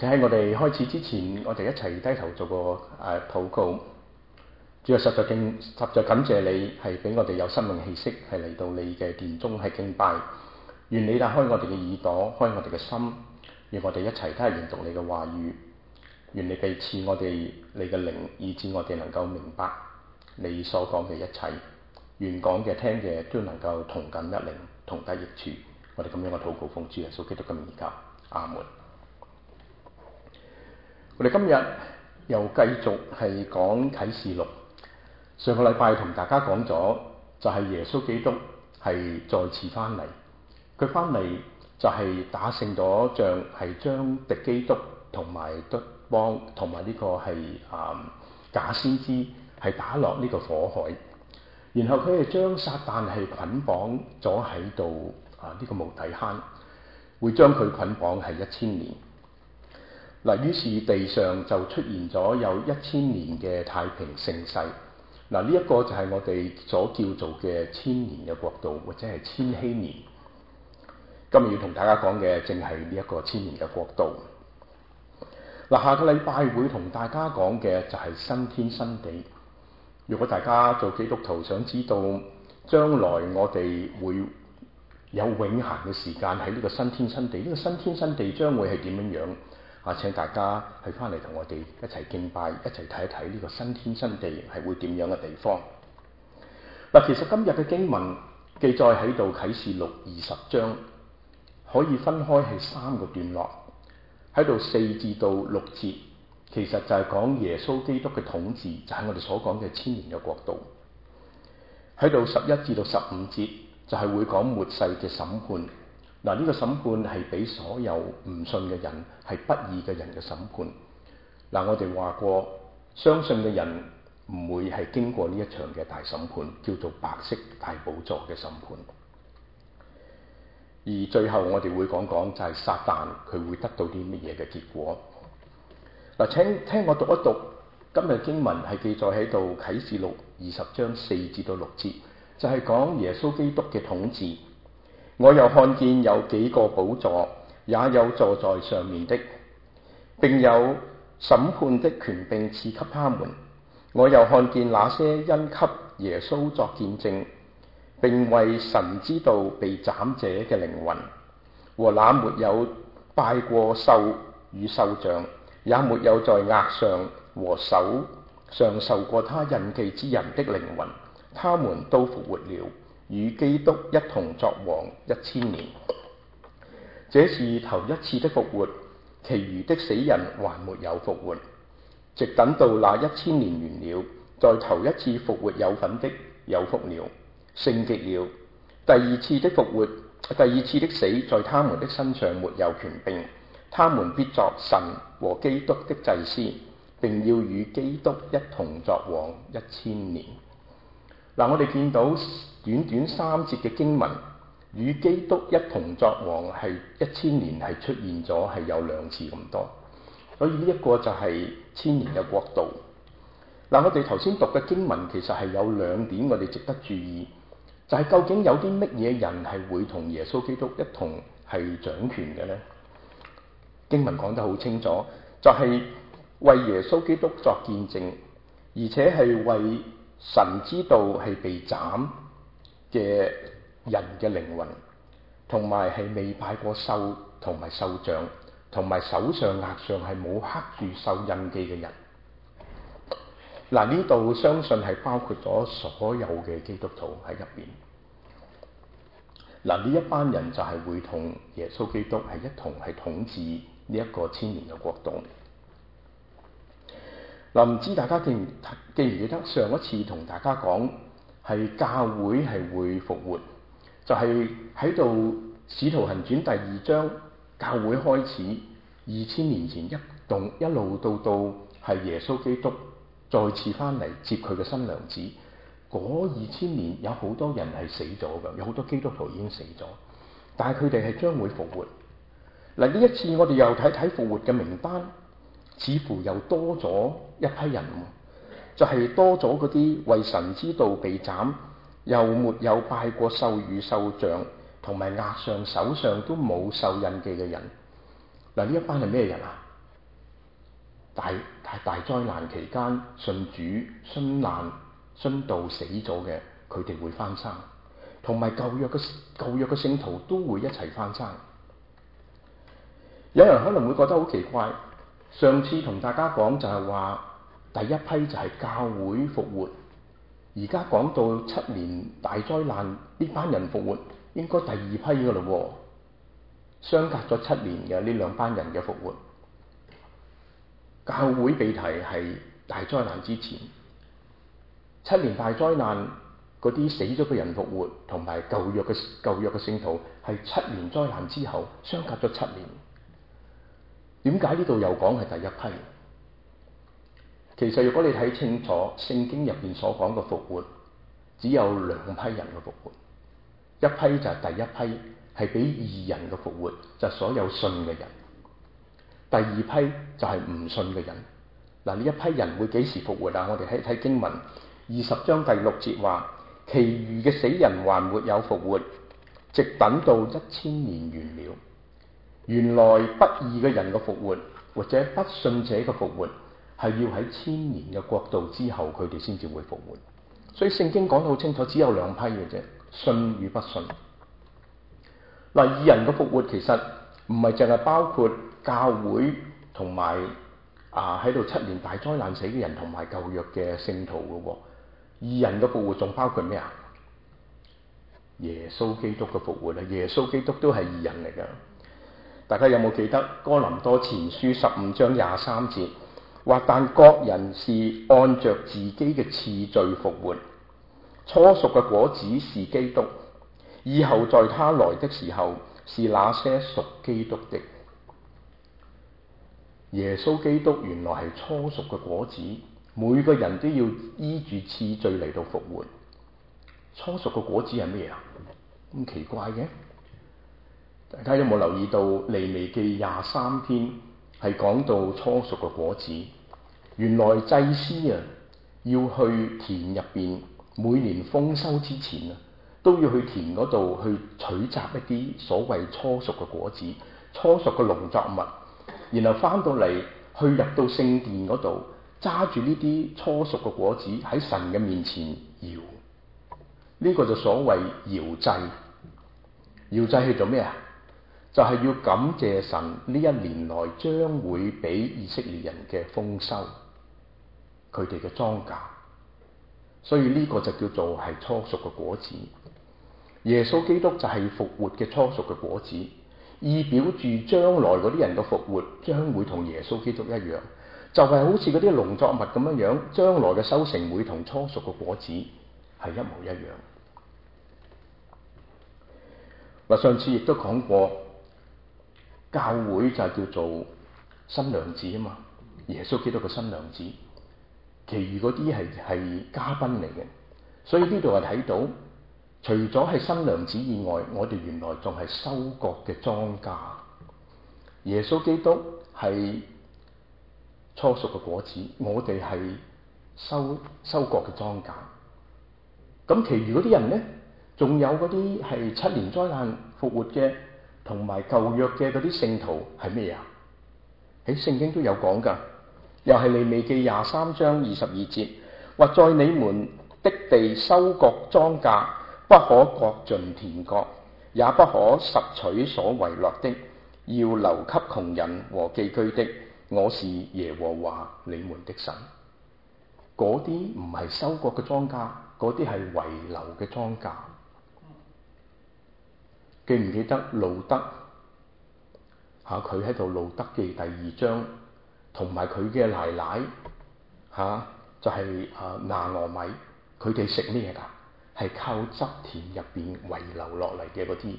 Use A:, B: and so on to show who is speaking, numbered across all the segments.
A: 就喺我哋開始之前，我哋一齊低頭做個禱告。主啊，實在感謝你係俾我哋有生命氣息，係嚟到你嘅殿中係敬拜。願你打開我哋嘅耳朵，開我哋嘅心，願我哋一齊都係研讀你嘅話語。願你俾賜我哋你嘅靈，以致我哋能夠明白你所講嘅一切。願講嘅聽嘅都能夠同感一靈，同得益處。我哋咁樣嘅禱告奉主耶穌基督嘅名求，阿門。我哋今日又繼續係講啟示錄。上個禮拜同大家講咗，就係耶穌基督係再次翻嚟。佢翻嚟就係打勝咗仗，係將敵基督同埋敵邦同埋呢個係假先知係打落呢個火海。然後佢係將撒旦係捆綁咗喺度呢個無底坑，會將佢捆綁係1000年。嗱，於是地上就出現咗有1000年嘅太平盛世。嗱，呢一個就係我哋所叫做嘅1000年嘅國度，或者係千禧年。今日要同大家講嘅正係呢一個1000年嘅國度。嗱，下個禮拜會同大家講嘅就係新天新地。如果大家做基督徒想知道將來我哋會有永恆嘅時間喺呢個新天新地，呢個新天新地將會係點樣樣？請大家係翻嚟同我哋一齊敬拜，一齊睇一睇呢個新天新地係會點樣嘅地方。嗱，其實今日嘅經文記載喺度啟示錄20章，可以分開係3個段落，喺度4至到6節，其實就係講耶穌基督嘅統治，就係我哋所講嘅1000年嘅國度。喺度11至到15節就係會講末世嘅審判。嗱，呢個審判係俾所有唔信嘅人，係不義嘅人嘅審判。嗱，我哋話過，相信嘅人唔會係經過呢一場嘅大審判，叫做白色大寶座嘅審判。而最後我哋會講講就係撒旦佢會得到啲乜嘢嘅結果。嗱，請聽我讀一讀今日經文係記載喺度啟示錄20章4至到6節，就係講耶穌基督嘅統治。我又看見有幾個寶座，也有坐在上面的，並有審判的權柄賜給他們。我又看見那些因給耶穌作見證，並為神之道被斬者嘅靈魂，和那沒有拜過獸與獸像，也沒有在額上和手上受過他印記之人的靈魂，他們都復活了，與基督一同作王1000年。這是頭一次的復活，其餘的死人還沒有復活，直等到那1000年完了，在頭一次復活有份的有福了，聖極了。第二次的死在他們的身上沒有權柄，他們必作神和基督的祭司，並要與基督一同作王1000年。嗱，我哋見到短短3節嘅經文，與基督一同作王係1000年，係出現咗係有2次咁多，所以呢一個就係1000年嘅國度。嗱，我哋頭先讀嘅經文其實係有2點我哋值得注意，就係究竟有啲乜嘢人係會同耶穌基督一同係掌權嘅呢？經文講得好清楚，就係為耶穌基督作見證，而且係為神之道係被斬嘅人嘅靈魂，同埋係未拜過獸同埋獸像，同埋手上額上係冇刻住獸印記嘅人。嗱，呢度相信係包括咗所有嘅基督徒喺入邊。嗱，呢一班人就係會同耶穌基督係一同係統治呢一個1000年嘅國度。嗱，唔知大家記唔記得上一次同大家講係教會係會復活，就係喺度《使徒行傳》第2章，教會開始2000年前一路到係耶穌基督再次翻嚟接佢嘅新娘子。嗰2000年有好多人係死咗㗎，有好多基督徒已經死咗，但係佢哋係將會復活。嗱，呢一次我哋又睇睇復活嘅名單，似乎又多咗一批人，就係多咗嗰啲為神之道被斬，又沒有拜過獸與獸像，同埋額上手上都冇獸印記嘅人。嗱，呢一班係咩人啊？ 大災難期間信主、殉道死咗嘅，佢哋會翻生，同埋舊約嘅聖徒都會一齊翻生。有人可能會覺得好奇怪，上次同大家講就係話第一批就係教會復活，而家講到7年大災難呢班人復活，應該第二批㗎喇喎，相隔咗7年嘅呢兩班人嘅復活。教會被提係大災難之前，7年大災難嗰啲死咗嘅人復活，同埋舊約嘅聖徒係7年災難之後，相隔咗7年。點解呢度又講係第一批？其實如果你睇清楚聖經入邊所講嘅復活，只有2批人嘅復活。一批就係第一批，係俾義人嘅復活，就係所有信嘅人。第二批就係唔信嘅人。嗱，呢一批人會幾時復活啊？我哋睇經文20章第6節話，其餘嘅死人還沒有復活，直等到1000年完了。原來不義嘅人嘅復活，或者不信者嘅復活，係要喺1000年嘅國度之後，佢哋先至會復活。所以聖經講得好清楚，只有2批嘅啫，信與不信。嗱，義人嘅復活其實唔係淨係包括教會同埋喺度7年大災難死嘅人，同埋舊約嘅聖徒嘅喎。義人嘅復活仲包括咩啊？耶穌基督嘅復活啊！耶穌基督都係義人嚟㗎。大家有冇記得哥林多前書15章23節話，但各人是按着自己嘅次序復活，初熟嘅果子是基督，以後在他來的時候是那些屬基督的。耶穌基督原來係初熟嘅果子，每個人都要依住次序嚟到復活。初熟嘅果子係咩啊？咁奇怪嘅。大家有冇留意到利未記23篇係講到初熟嘅果子？原來祭司要去田入邊，每年豐收之前都要去田嗰度去取集一啲所謂初熟嘅果子、初熟嘅農作物，然後翻到嚟去入到聖殿嗰度，揸住呢啲初熟嘅果子喺神嘅面前搖。呢個就所謂搖祭。搖祭係做咩啊？就係要感謝神呢1年來將會俾以色列人嘅豐收，佢哋嘅莊稼。所以呢個就叫做係初熟嘅果子。耶穌基督就係復活嘅初熟嘅果子，意表住將來嗰啲人嘅復活將會同耶穌基督一樣，就係好似嗰啲農作物咁樣樣，將來嘅收成會同初熟嘅果子係一模一樣。嗱，上次亦都講過，教會就係叫做新娘子啊嘛，耶穌基督嘅新娘子，其餘嗰啲係嘉賓嚟嘅。所以呢度係睇到，除咗係新娘子以外，我哋原來仲係收割嘅莊稼。耶穌基督係初熟嘅果子，我哋係收割嘅莊稼。咁其餘嗰啲人呢？仲有嗰啲係7年災難復活嘅，同埋舊約嘅嗰啲聖徒係咩啊？喺聖經都有講㗎，又係利未記23章22節，或在你們的地收割莊稼，不可割盡田角，也不可拾取所遺落的，要留給窮人和寄居的。我是耶和華你們的神。嗰啲唔係收割嘅莊稼，嗰啲係遺留嘅莊稼。記唔記得路德佢喺度路德記第2章，同埋佢嘅奶奶就係拿俄米，佢哋食咩㗎？係靠執田入邊遺留落嚟嘅嗰啲。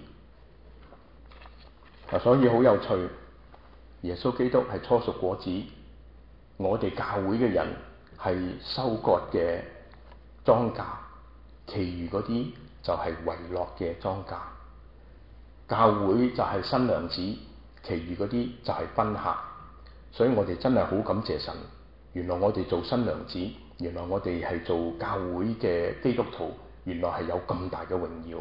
A: 所以好有趣，耶穌基督係初熟果子，我哋教會嘅人係收割嘅莊稼，其餘嗰啲就係遺落嘅莊稼。教會就係新娘子，其餘嗰啲就係賓客。所以我哋真係好感謝神，原來我哋做新娘子，原來我哋係做教會嘅基督徒，原來係有咁大嘅榮耀。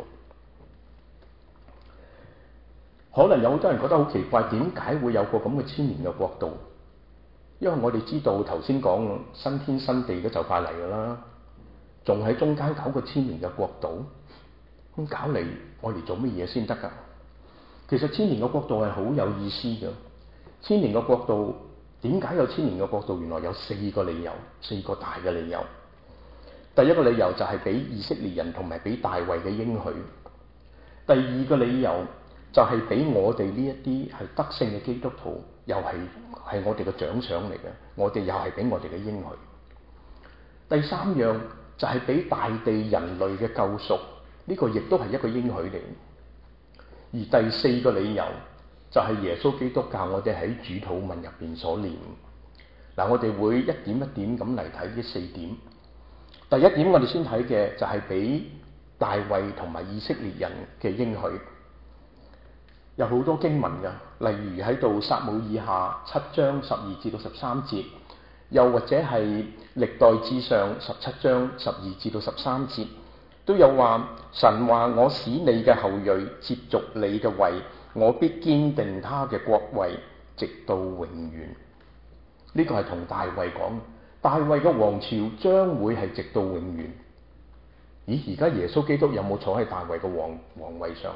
A: 可能有好多人覺得好奇怪，點解會有個咁嘅1000年嘅國度？ 因為我哋知道頭先講新天新地都就快嚟㗎啦，仲喺中間搞個千年嘅國度，咁搞嚟我哋做乜嘢先得㗎？其實千年嘅國度係好有意思嘅。千年嘅國度點解有千年嘅國度？原來有4個理由，四個大嘅理由。第一個理由就係俾以色列人同埋俾大衛嘅應許。第二個理由就係俾我哋呢一啲係得勝嘅基督徒，又係我哋嘅獎賞嚟嘅，我哋又係俾我哋嘅應許。第三樣就係俾大地人類嘅救贖，呢個亦都係一個應許嚟。而第四個理由就係耶穌基督教我哋喺主禱文入邊所念。嗱，我哋會一點一點咁嚟睇呢4點。第一點我哋先睇嘅就係俾大衛同埋以色列人嘅應許，有好多經文㗎，例如喺度撒母耳下7章12至到13節，又或者係歷代志上17章12至到13節，都有話神話我使你嘅後裔接續你嘅位，我必堅定他嘅國位，直到永遠。呢個係同大衛講，大衛嘅王朝將會係直到永遠。咦，而家耶穌基督有冇坐喺大衛嘅皇位上？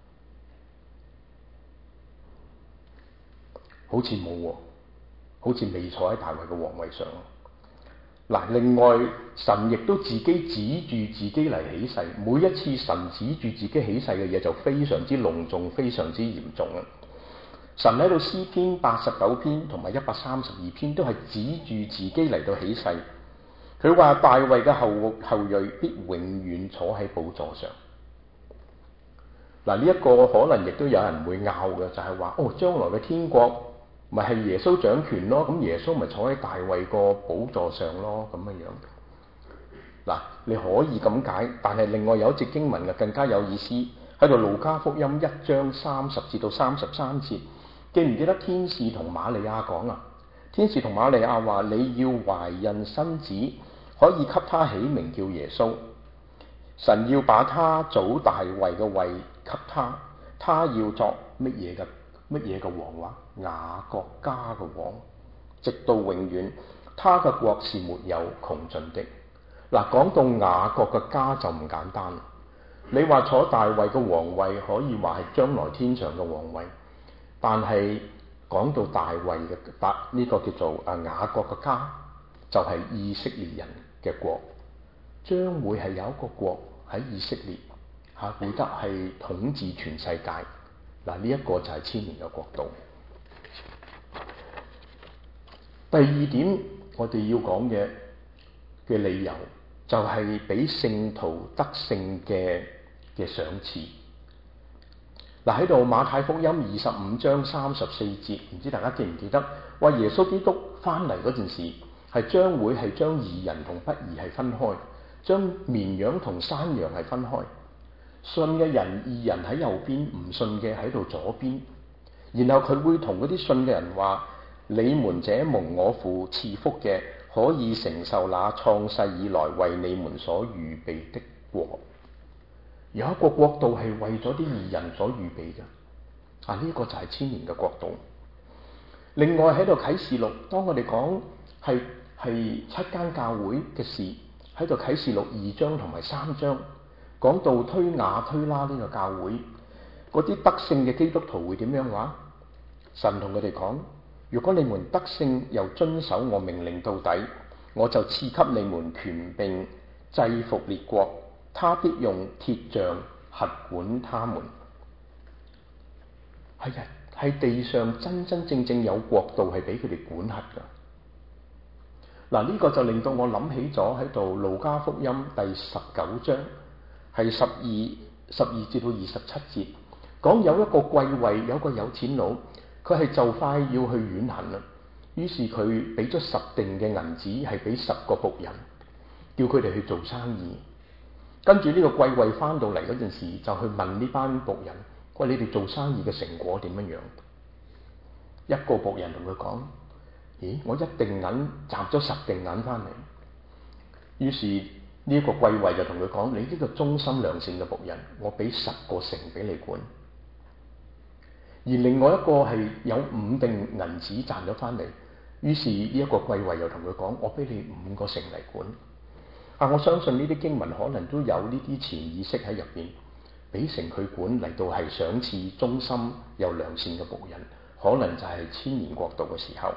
A: 好似冇喎，好似未坐喺大衛嘅皇位上。嗱，另外神亦都自己指住自己嚟起誓，每一次神指住自己起誓嘅嘢就非常之隆重，非常之嚴重啊！神喺度詩篇89篇同埋132篇都係指住自己嚟到起誓，佢話大衛嘅後裔必永遠坐喺寶座上。嗱，呢一個可能亦都有人會拗嘅，就係話將來嘅天國咪係耶穌掌權咯，咁耶穌咪坐喺大衛個寶座上咯，咁樣。嗱，你可以咁解，但係另外有一節經文嘅更加有意思，喺度路加福音1章30至到33節，記唔記得天使同瑪利亞講啊？天使同瑪利亞話：你要懷孕生子，可以給他起名叫耶穌。神要把他祖大衛嘅位給他，他要作乜嘢嘅王話？雅各家嘅王，直到永遠。他嘅國是沒有窮盡的。嗱，講到雅各嘅家就唔簡單。你話坐大衛嘅皇位，可以話係將來天上嘅皇位，但係講到大衛嘅呢個叫做雅各嘅家，就係以色列人嘅國，將會係有一個國喺以色列會得係統治全世界。嗱，呢一個就係千年嘅國度。第二點我哋要講嘅理由就係俾聖徒得勝嘅賞賜。嗱，喺度馬太福音25章34節，唔知大家記唔記得話耶穌基督翻嚟嗰陣時係將會係將義人同不義係分開，將綿羊同山羊係分開，信嘅人義人喺右邊，唔信嘅喺度左邊。然後佢會同嗰啲信嘅人話：你們這蒙我父賜福嘅，可以承受那創世以來為你們所預備的國。有一個國度係為咗啲義人所預備嘅。呢個就係千年嘅國度。另外喺度啟示錄，當我哋講係7間教會嘅事，喺度啟示錄2章同埋3章講到推雅推拉呢個教會，嗰啲得勝嘅基督徒會點樣話？神同佢哋講：如果你們得勝又遵守我命令到底，我就賜給你們權柄制服列國，他必用鐵杖轄管他們。係地上真真正正有國度係俾佢哋管轄㗎。呢個就令到我諗起咗喺度路加福音第19章係12至到27節，講有一個貴位，有一個有錢佬，佢係就快要去遠行啦。於是佢俾咗10錠嘅銀紙，係俾10個僕人，叫佢哋去做生意。跟住呢個貴位翻到嚟嗰陣時，就去問呢班僕人：喂，你哋做生意嘅成果點樣樣？一個僕人同佢講：咦，我1錠銀賺咗10錠銀翻嚟。於是呢一個貴位就同佢講：你呢個忠心良善嘅僕人，我俾10個城俾你管。而另外一個係有5錠銀紙賺咗翻嚟， 於是呢一個貴胄又同佢講：我俾你5個城嚟管。我相信呢啲經文可能都有呢啲潛意識喺入邊，俾城佢管嚟到係賞賜忠心又良善嘅僕人，可能就係千年國度嘅時候。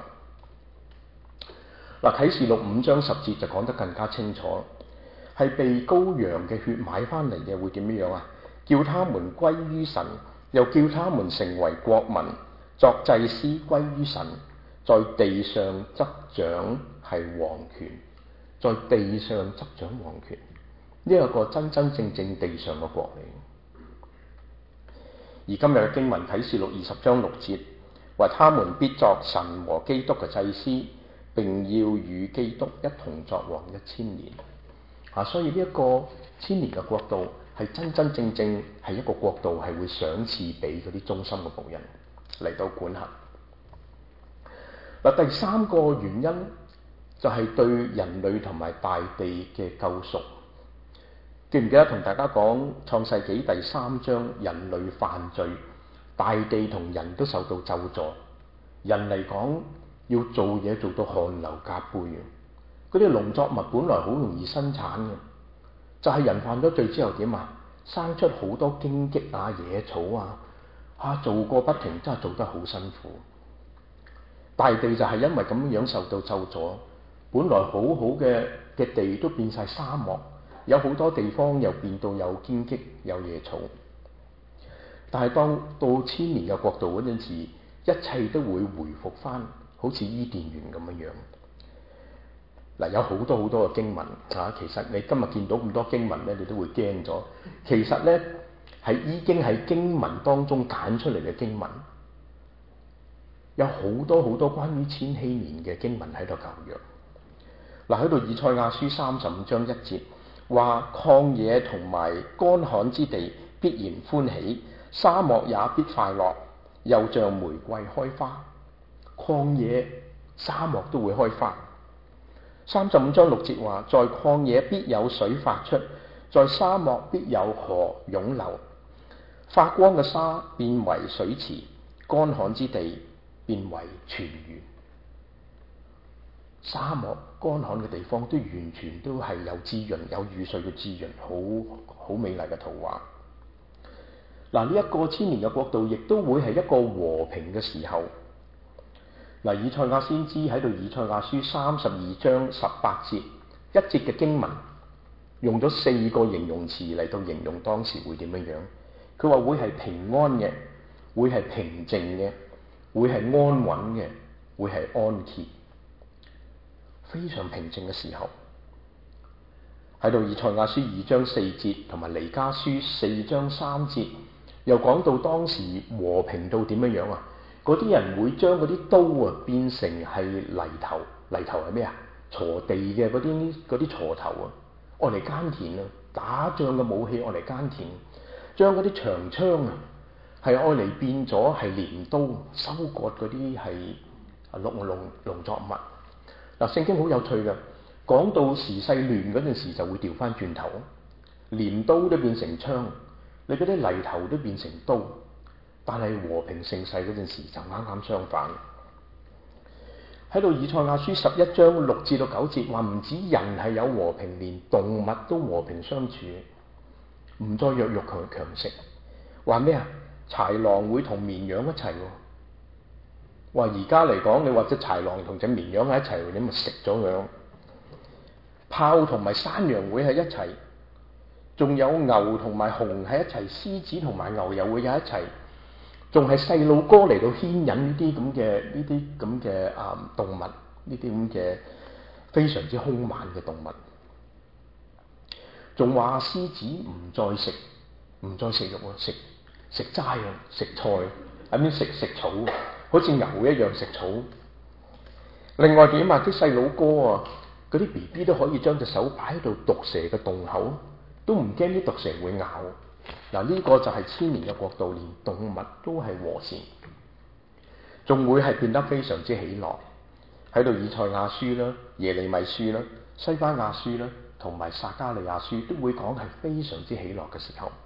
A: 啟示錄5章10節就講得更加清楚，係被羔羊嘅血買翻嚟嘅會點樣啊？叫他們歸於神，又叫他們成為國民，作祭司歸於神，在地上執掌係王權，在地上執掌王權，呢一個真真正正地上嘅國嚟。而今日嘅經文啟示錄20章6節話：他們必作神和基督嘅祭司，並要與基督一同作王1000年。所以呢一個千年嘅國度係真真正正係一個國度，係會賞賜俾嗰啲忠心嘅僕人嚟到管轄。第三個原因就係對人類同埋大地嘅救贖。記唔記得同大家講創世紀第3章，人類犯罪，大地同人都受到咒詛。人嚟講要做嘢做到汗流浹背嘅，嗰啲農作物本來好容易生產嘅，就係人犯咗罪之後點啊？生出好多荊棘啊、野草啊，做過不停，真係做得好辛苦。大地就係因為咁樣受到咒詛，本來好好嘅地都變晒沙漠，有好多地方又變到有荊棘、有野草。但係當到千年嘅國度嗰陣時，一切都會回復翻，好似伊甸園咁樣。有好多好多嘅經文其實你今日見到咁多經文咧，你都會驚咗。其實咧係已經喺經文當中揀出嚟嘅經文，有好多好多關於千禧年嘅經文喺度舊約。喺度以賽亞書35章1節話：曠野同埋乾旱之地必然歡喜，沙漠也必快樂，又像玫瑰開花。曠野、沙漠都會開花。35章6節話：在曠野必有水發出，在沙漠必有河湧流。發光嘅沙變為水池，乾旱之地變為泉源。沙漠乾旱嘅地方都完全都係有滋潤，有雨水嘅滋潤，好美麗嘅圖畫。呢一個千年嘅國度亦都會係一個和平嘅時候。以賽亞先知喺度，以賽亞書32章18節一節嘅經文，用咗4個形容詞嚟到形容當時會點樣。佢話會係平安嘅，會係平靜嘅，會係安穩嘅，會係安歇，非常平靜嘅時候。喺度以賽亞書2章4節同埋彌迦書4章3節又講到當時和平到點樣啊？嗰啲人會將嗰啲刀變成係犁頭，犁頭係咩啊？鋤地嘅嗰啲鋤頭愛嚟耕田打仗嘅武器愛嚟耕田。將嗰啲長槍係愛嚟變咗係鐮刀，收割嗰啲係農作物。聖經好有趣嘅，講到時勢亂嗰陣時就會調翻轉頭，鐮刀都變成槍，你嗰啲犁頭都變成刀。但係和平盛世嗰陣時就啱啱相反。喺度以賽亞書11章6至到9節話，唔止人係有和平，連動物都和平相處，唔再弱肉強食。話咩啊？豺狼會同綿羊一齊。話而家嚟講，你或者豺狼同隻綿羊喺一齊，你咪食咗佢。豹同埋山羊會喺一齊，仲有牛同埋熊喺一齊，獅子同埋牛又會喺一齊。仲係細路哥嚟到牽引呢啲咁嘅動物，呢啲咁嘅非常之兇猛嘅動物。仲話獅子唔再食肉食齋食菜，食草，好似牛一樣食草。另外點啊？啲細路哥嗰啲 BB 都可以將隻手擺喺度毒蛇嘅洞口，都唔驚啲毒蛇會咬。呢個就係千年嘅國度，連動物都係和善，仲會係變得非常之喜樂。喺度以賽亞書啦、耶利米書啦、西番雅書啦同埋撒迦利亞書都會講係非常之喜樂嘅時候，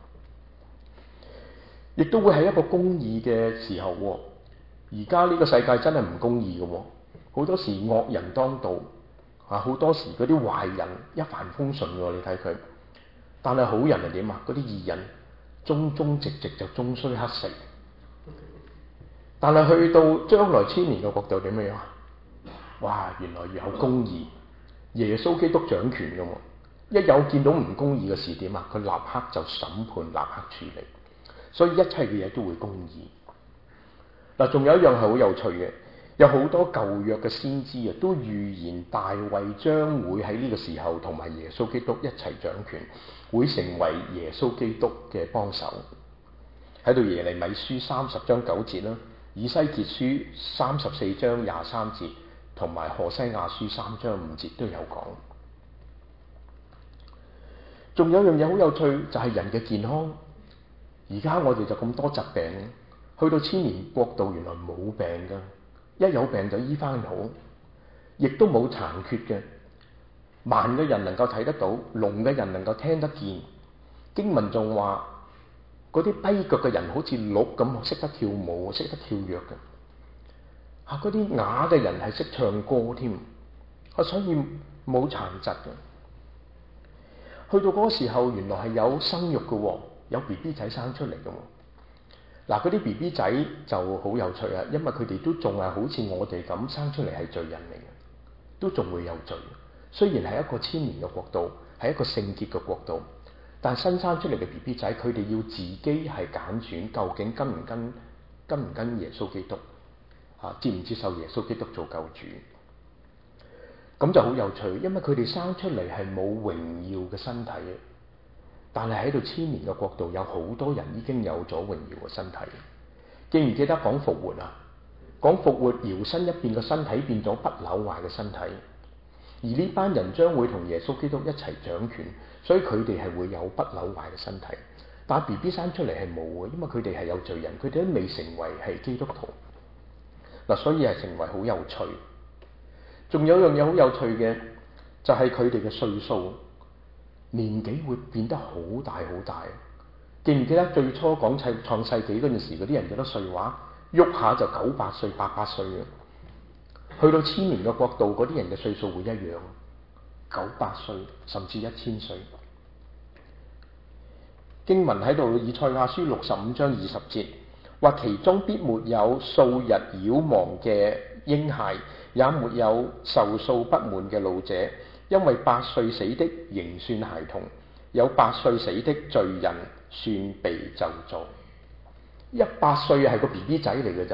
A: 亦都會係一個公義嘅時候。而家呢個世界真係唔公義嘅， 好多時惡人當道啊，好多時嗰啲壞人一帆風順喎，你睇佢。但係好人係點啊？嗰啲義人忠忠直直就終須乞食。但係去到將來千年嘅國度點樣啊？哇！原來有公義，耶穌基督掌權㗎喎。一有見到唔公義嘅事點啊？佢立刻就審判，立刻處理。所以一切嘅嘢都會公義。嗱，仲有一樣係好有趣嘅，有好多舊約嘅先知啊，都預言大衛將會喺呢個時候同埋耶穌基督一齊掌權，會成為耶穌基督嘅幫手。喺度耶利米書30章9節啦，以西結書34章23節，同埋何西亞書3章5節都有講。仲有樣嘢好有趣，就係人嘅健康。而家我哋就咁多疾病，去到千年國度原來冇病㗎，一有病就醫翻好，亦都冇殘缺嘅。盲嘅人能夠睇得到，聾嘅人能夠聽得見。經文仲話嗰啲跛腳嘅人好似鹿咁，識得跳舞，識得跳躍嘅。嗰啲啞嘅人係識唱歌添，所以冇殘疾嘅。去到嗰個時候，原來係有生育嘅，有 BB 仔生出嚟嘅。嗱，嗰啲 BB 仔就好有趣啊，因為佢哋都仲係好似我哋咁生出嚟係罪人嚟嘅，都仲會有罪。雖然係一個千年嘅國度，係一個聖潔嘅國度，但新生出嚟嘅 BB 仔，佢哋要自己係揀選，究竟跟唔跟耶穌基督接唔接受耶穌基督做救主？咁就好有趣，因為佢哋生出嚟係冇榮耀嘅身體嘅，但係喺度千年嘅國度，有好多人已經有咗榮耀嘅身體。記唔記得講復活啊？講復活搖身一變嘅身體變咗不朽壞嘅身體，而呢班人將會同耶穌基督一齊掌權，所以佢哋係會有不朽壞嘅身體。但係 BB 生出嚟係冇嘅，因為佢哋係有罪人，佢哋都未成為係基督徒。嗱，所以係成為好有趣。仲有樣嘢好有趣嘅，就係佢哋嘅歲數年紀會變得好大好大。記唔記得最初講創世紀嗰陣時，嗰啲人幾多歲話？喐下就900歲、800歲嘅。去到千年嘅國度，嗰啲人嘅歲數會一樣，900歲甚至1000歲。經文喺度，以賽亞書65章20節話：其中必沒有數日夭亡嘅嬰孩，也沒有壽數不滿嘅老者，因為8歲死的仍算孩童，有8歲死的罪人算被咒詛。100歲係個 BB 仔嚟嘅咋，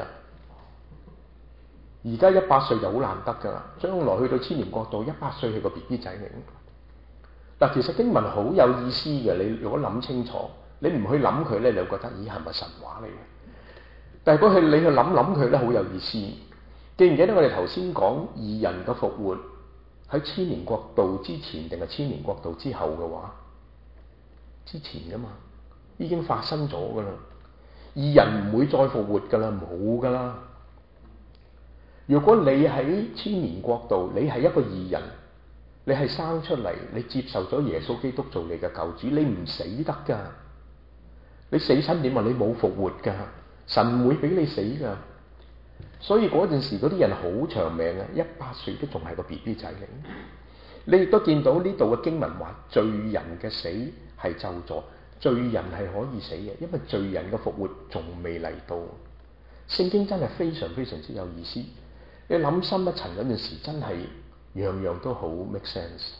A: 而家100歲就好難得噶啦。將來去到千年國度，100歲係個 BB 仔嚟。但其實經文好有意思嘅，你如果諗清楚，你唔去諗佢咧，你就覺得咦係咪神話嚟嘅？但係如果你去諗佢咧，好有意思。記唔記得我哋頭先講義人嘅復活喺千年國度之前定係千年國度之後嘅話？之前噶嘛，已經發生咗噶啦。義人唔會再復活噶啦，冇噶啦。如果你喺千年國度，你係一個義人，你係生出嚟，你接受咗耶穌基督做你嘅救主，你唔死得噶。你死親點啊？你冇復活噶，神唔會俾你死噶。所以嗰陣時嗰啲人好長命啊，100歲都仲係個 BB 仔嚟。你亦都見到呢度嘅經文話，罪人嘅死係咒詛，罪人係可以死嘅，因為罪人嘅復活仲未嚟到。聖經真係非常非常之有意思。你諗深一層嗰陣時，真係樣樣都好 make sense。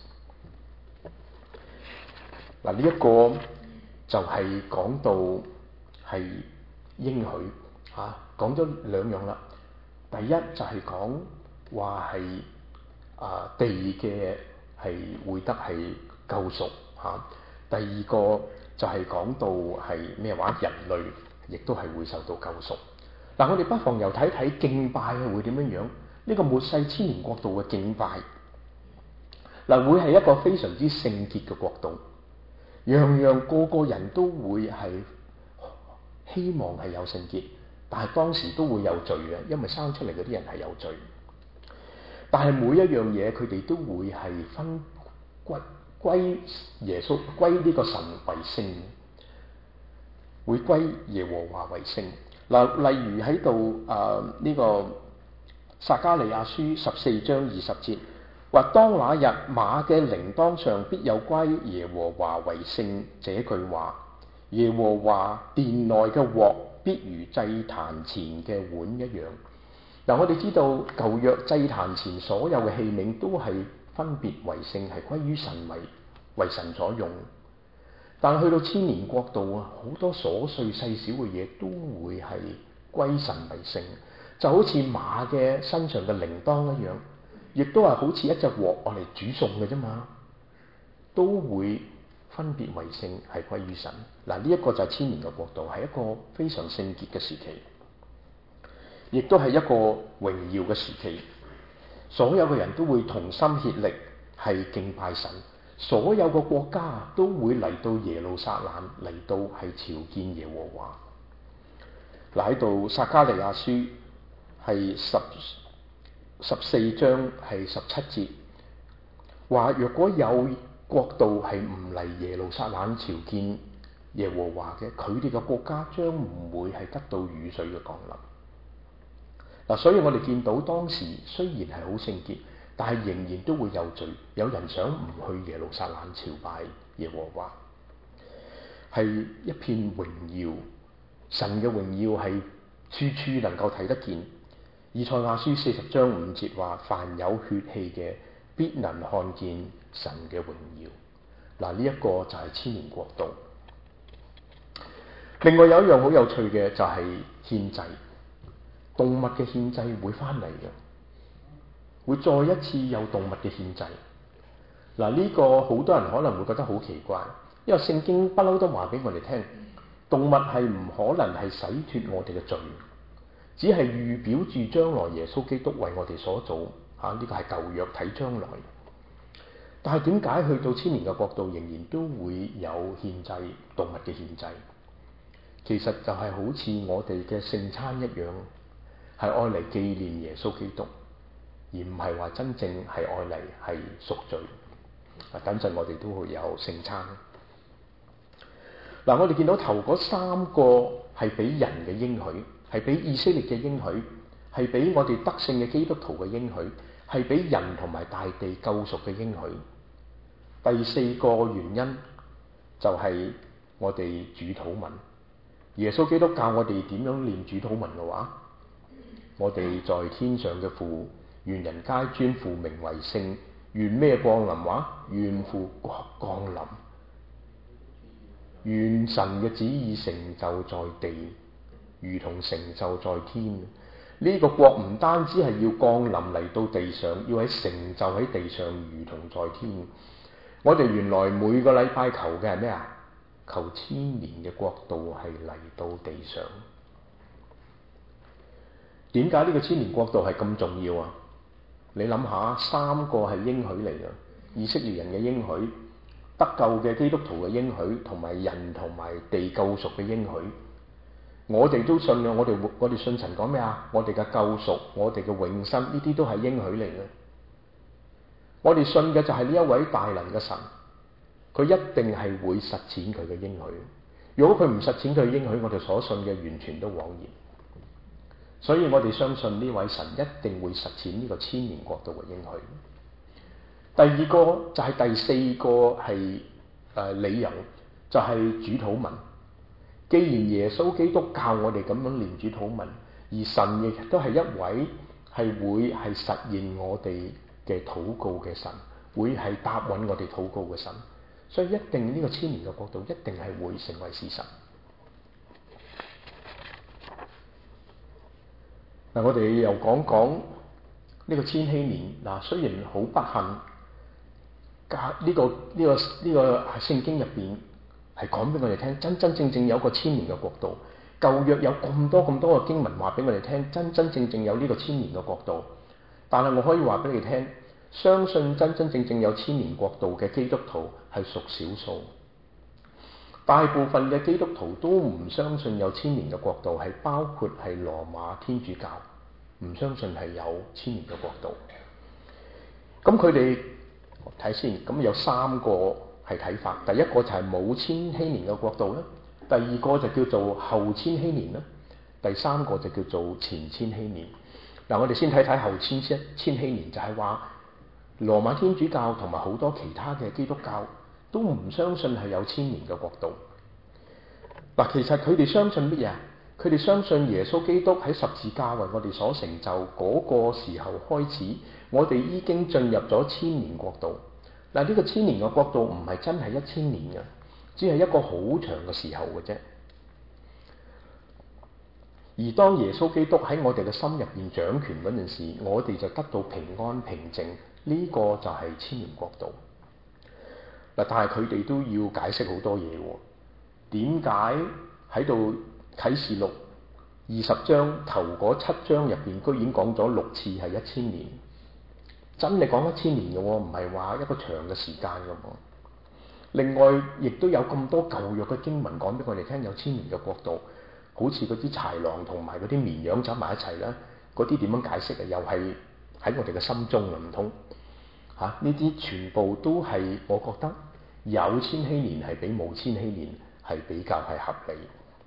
A: 嗱，呢一個就係講到係應許嚇，講咗兩樣啦。第一就係講話係地嘅係會得係救贖嚇。第二個就係講到係咩話？人類亦都係會受到救贖。嗱，我哋不妨又睇睇敬拜會點樣樣？呢個末世千年國度嘅敬拜，嗱，會係一個非常之聖潔嘅國度，樣樣個個人都會係希望係有聖潔，但係當時都會有罪嘅，因為生出嚟嗰啲人係有罪。但係每一樣嘢佢哋都會係分歸耶穌，歸呢個神為聖，會歸耶和華為聖。嗱，例如喺度呢個撒迦利亞書14章20節話：當那日馬嘅鈴鐺上必有歸耶和華為聖這句話。耶和華殿內嘅鑊必如祭壇前嘅碗一樣。嗱，我哋知道舊約祭壇前所有嘅器皿都係分別為聖，係歸於神為神所用。但係去到千年國度啊，好多瑣碎細小嘅嘢都會係歸神為聖，就好似馬嘅身上嘅鈴鐺一樣，亦都係好似一隻鑊我嚟煮餸嘅啫嘛，都會分別為聖，係歸於神。嗱，呢一個就係千年嘅國度，係一個非常聖潔嘅時期，亦都係一個榮耀嘅時期。所有嘅人都會同心協力係敬拜神，所有嘅國家都會嚟到耶路撒冷，嚟到係朝見耶和華。嗱，喺度撒迦利亞書係14章係17節話：若果有國度係唔嚟耶路撒冷朝見耶和華嘅，佢哋嘅國家將唔會係得到雨水嘅降臨。嗱，所以我哋見到當時雖然係好聖潔，但係仍然都會有罪，有人想唔去耶路撒冷朝拜耶和華，係一片榮耀，神嘅榮耀係處處能夠睇得見。以賽亞書40章5節話：凡有血氣嘅，必能看見神嘅榮耀。嗱，呢一個就係千年國度。另外有一樣好有趣嘅就係獻祭，動物嘅獻祭會翻嚟嘅，會再一次有動物嘅獻祭。嗱，呢個好多人可能會覺得好奇怪，因為聖經不嬲都話俾我哋聽，動物係唔可能係洗脫我哋嘅罪，只係預表住將來耶穌基督為我哋所做。呢個係舊約睇將來。但係點解去到千年嘅國度仍然都會有獻祭，動物嘅獻祭？其實就係好似我哋嘅聖餐一樣，係愛嚟紀念耶穌基督，而唔係話真正係愛嚟係贖罪。等陣我哋都會有聖餐。嗱，我哋見到頭嗰3個係俾人嘅應許，係俾以色列嘅應許，係俾我哋得勝嘅基督徒嘅應許，係俾人同埋大地救贖嘅應許。第4個原因就係我哋主禱文。耶穌基督教我哋點樣念主禱文嘅話，我哋在天上嘅父，願人皆尊父名為聖，願咩降臨話？願父國降臨，願神嘅旨意成就在地，如同成就在天。呢個國唔單止係要降臨嚟到地上，要喺成就喺地上，如同在天。我哋原來每個禮拜求嘅係咩啊？求千年嘅國度係嚟到地上。點解呢個千年國度係咁重要啊？你諗下，3個係應許嚟嘅，以色列人嘅應許，得救嘅基督徒嘅應許，同埋人同埋地救贖嘅應許。我哋都信嘅，我哋信神講咩啊？我哋嘅救贖，我哋嘅永生，呢啲都係應許嚟嘅。我哋信嘅就係呢一位大能嘅神，佢一定係會實踐佢嘅應許。如果佢唔實踐佢嘅應許，我哋所信嘅完全都枉然。所以我哋相信呢位神一定會實踐呢個千年國度嘅應許。第二個就係第4個係理由，就係主禱文。既然耶穌基督教我哋咁樣念主禱文，而神亦都係一位係會係實現我哋嘅禱告嘅神，會係答允我哋禱告嘅神，所以一定呢個千年嘅國度一定係會成為事實。嗱，我哋又講呢個千禧年。嗱，雖然好不幸，呢個聖經入邊係講俾我哋聽，真正有個千年嘅國度。舊約有咁多嘅經文話俾我哋聽，真正有呢個千年嘅國度。但係我可以話俾你聽，相信真正有千年國度嘅基督徒係屬少數。大部分嘅基督徒都唔相信有千年嘅國度，係包括係羅馬天主教唔相信係有千年嘅國度。咁佢哋睇先，咁有3個係睇法。第一個就係冇千禧年嘅國度啦，第二個就叫做後千禧年啦，第3個就叫做前千禧年。 嗱，我哋先睇睇後千禧年，就係話羅馬天主教同埋好多其他嘅基督教都唔相信係有千年嘅國度。嗱，其實佢哋相信乜嘢？佢哋相信耶穌基督喺十字架為我哋所成就嗰個時候開始，我哋已經進入咗千年國度。嗱，呢個千年嘅國度唔係真係1000年嘅，只係一個好長嘅時候嘅啫。而當耶穌基督喺我哋嘅心入邊掌權嗰陣時，我哋就得到平安平靜，呢個就係千年國度。嗱，但係佢哋都要解釋好多嘢喎。點解喺度啟示錄20章頭嗰7章入邊，居然講咗6次係1000年？真係講1000年嘅喎，唔係話一個長嘅時間嘅喎。另外，亦都有咁多舊約嘅經文講俾我哋聽，有千年嘅國度。好似嗰啲豺狼同埋嗰啲綿羊走埋一齊啦，嗰啲點樣解釋啊？又係喺我哋嘅心中啊，唔通嚇？呢啲全部都係我覺得有千禧年係比冇千禧年係比較係合理。